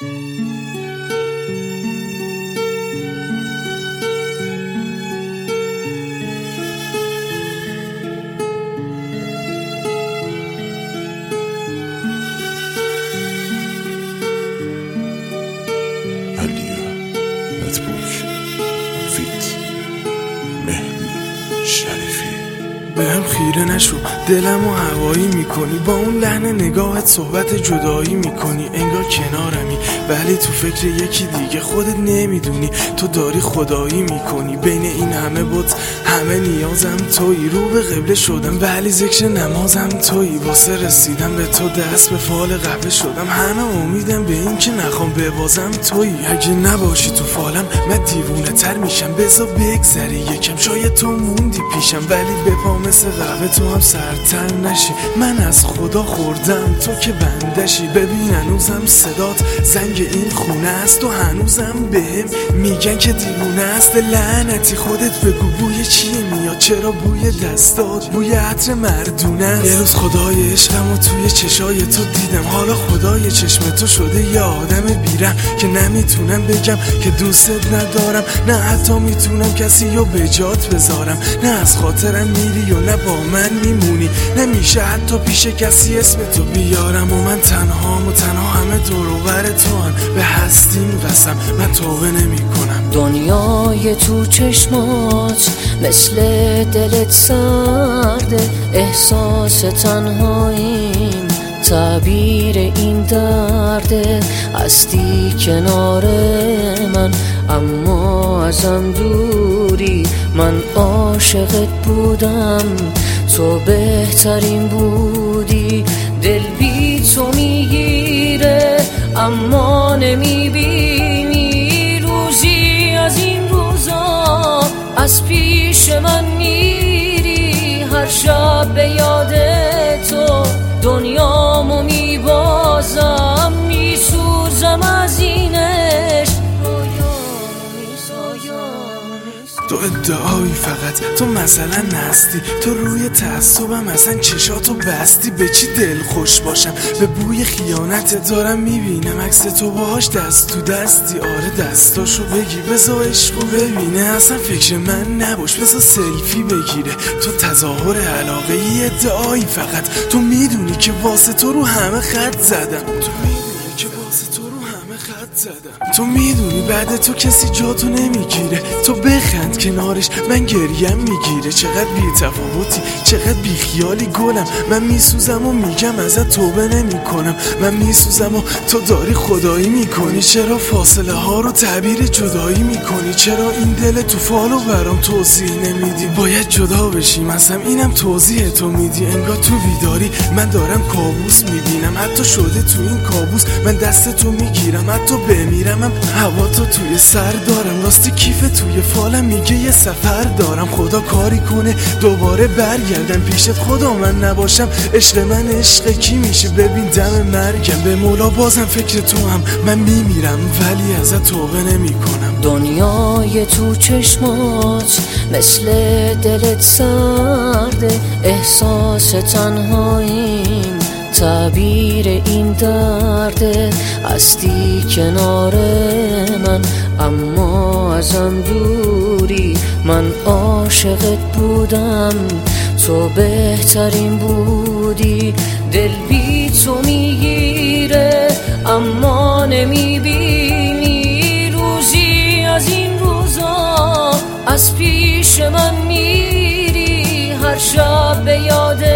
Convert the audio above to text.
بهم خیره نشو، دلمو هوایی میکنی، با اون لحن نگاهت صحبت جدایی میکنی، انگار کنارمی ولی تو فکر یکی دیگه، خودت نمیدونی تو داری خدایی میکنی. بین این همه بت همه نیازم تویی، رو به قبله شدم ولی ذکر نمازم تویی، واسه رسیدم به تو دست به فال قهوه شدم، همه امیدم به این که نخوام ببازم تویی. اگه نباشی تو فالم من دیوونه تر میشم، بذار بگذری یکم، شاید تو موندی پیشم ولی به پا مثل قهوه تو هم سرتر نشی. من از خدا خوردم تو که بندشی، ببین هنوزم صدات زنگ این خونه است و هنوزم بهم میگن که دیوونه است. لعنتی خودت بگو بوی چیه میاد، چرا بوی دستات بوی عطر مردونه است. یه روز خدای عشقمو توی چشای تو دیدم، حالا خدای چشم تو شده یه آدم بیرم که نمیتونم بگم که دوستت ندارم، نه حتی میتونم کسی رو به جات بذارم، نه از خاطرم میری و نه با من میمونی، نمیشه حتی پیش کسی اسم تو بیارم. و من تنهام و تنها همه دور و بر تو هم، به هستیم قسم من توبه نمی کنم. دنیای تو چشمات مثل دلت سرده، احساس تنهاییم تعبیر این درده، هستی کنار من اما ازم دوری، من عاشقت بودم تو بهترین بودی، دل بی تو میگیره اما نمیبینی، روزی از این روزا از پیش من میری، هر شب به یاد تو دنیامو میبازم، میسوزم از این عشق، تو ادعایی فقط تو مثلا نستی، تو روی تعصبم اصلا چشاتو بستی، به چی دل خوش باشم به بوی خیانت دارم میبینم عکس تو باهاش دست تو دستی، آره دستاشو بگی بذار عشقو ببینه، اصلا فکر من نباش بذار سلفی بگیره، تو تظاهر علاقه ای ادعایی فقط، تو میدونی که واسه تو رو همه خط زدم، تو میدونی بعد تو کسی جاتو نمیگیره، تو بخند کنارش من گریم میگیره، چقدر بی تفاوتی چقدر بی خیالی گلم، من میسوزم و میگم ازت توبه نمی کنم، من میسوزم و تو داری خدایی میکنی، چرا فاصله ها رو تعبیر جدایی میکنی، چرا این دل تو فالو برام توضیح نمیدی، باید جدا بشیم اصلا اینم توضیح تو میدی، انگار تو بیداری من دارم کابوس میبینم، حتی شده تو این کابوس من دست تو میگیرم، حتی بمیرم هوا تو توی سر دارم، راستی کیف توی فالم میگه یه سفر دارم، خدا کاری کنه دوباره برگردم پیشت، خدا من نباشم عشق من عشق کی میشه، ببین دم مرگم به مولا بازم فکر تو هم من میمیرم ولی ازت توبه نمی کنم. دنیای تو چشمات مثل دلت سرده، احساس تنهاییم تعبیر این درده، هستی کنار من اما ازم دوری، من عاشقت بودم تو بهترین بودی، دل بی تو میگیره اما نمیبینی، روزی از این روزا از پیش من میری، هر شب به یاد